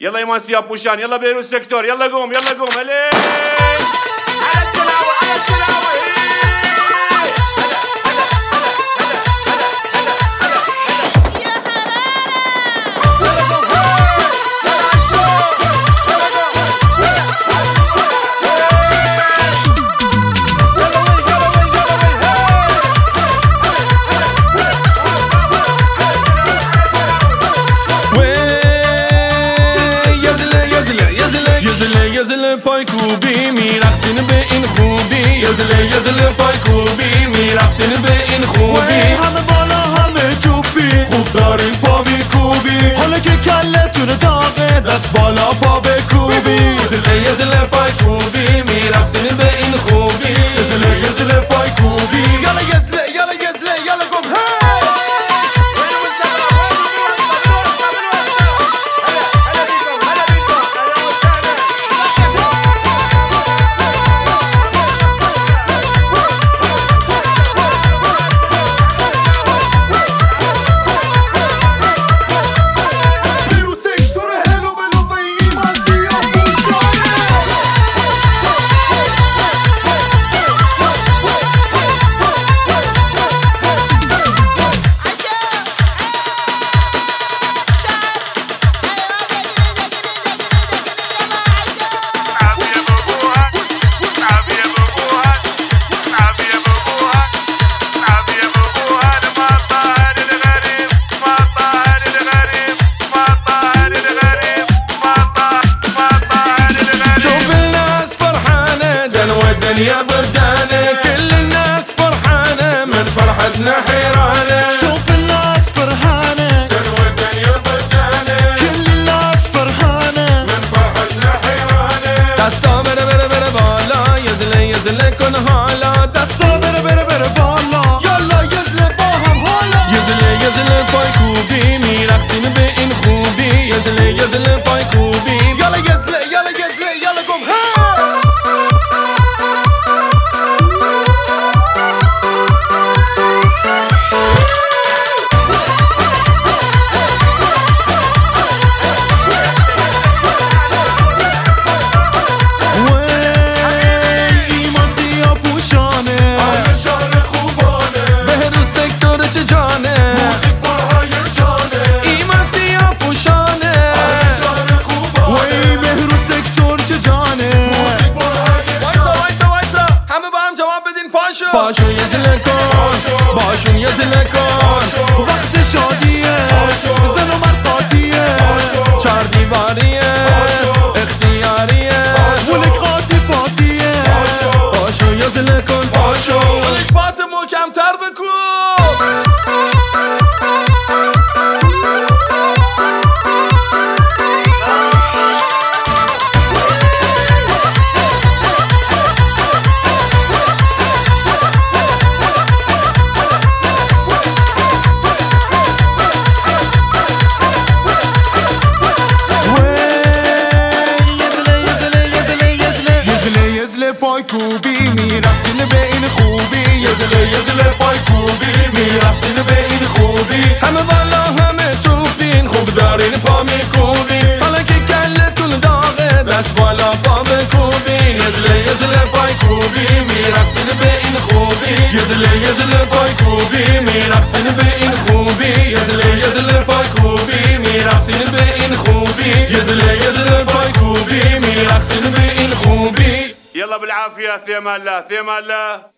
يلا ايمان سياب بوشان، يلا بيروت سيكتور، يلا قوم يلا قوم هلي على التلاوة على التلاوة. يزل پای کوبی میرقصین به این خوبی، یزل پای کوبی میرقصین به این خوبی. همه بالا همه توپی، خوب داریم پا میکوبی، حالا که کلتون داغه دست بالا پا بکوبی. یزل پای کوبی میرقصین به این خوبی، یزل پای کوبی. یالا یزله یالا یزله یالا گم الدنيا بردانة، كل الناس فرحانة من فرحتنا حيرانة. شوف الناس فرحانة، الدنيا بردانة، كل الناس فرحانة من فرحتنا حيرانة. دستا بره بره بره بالا، يزله كن حالا. دستا بره بره بره بالا، يلا يزله با هم حالا. يزله پای کوبی میرقصین به این خوبی، يزله پای کوبی. يلا يزله يلا يزله يلا قم باشون یزله کن، باشون یزله کن. وقت شادیه، زن و مرد قاطیه، چار دیواریه، اختیاریه، ولک قاطی پاتیه. باشون یزله کن، باشون ولک پات محکم‌تر بکن. پای کوبی میرقصین به این خوبی، یزله پای کوبی میرقصین به این خوبی. همه بالا همه توپین، خوب دارین پا میکوبین، حالا که کلتون داغه دست بالا پا بکوبین. یزله پای کوبی میرقصین به این خوبی، یزله پای کوبی میرقصین به این خوبی. یزله پای کوبی میرقصین به این خوبی، یزله پای کوبی میرقصین به این خوبی. يلا بالعافية ثيما الله ثيما الله.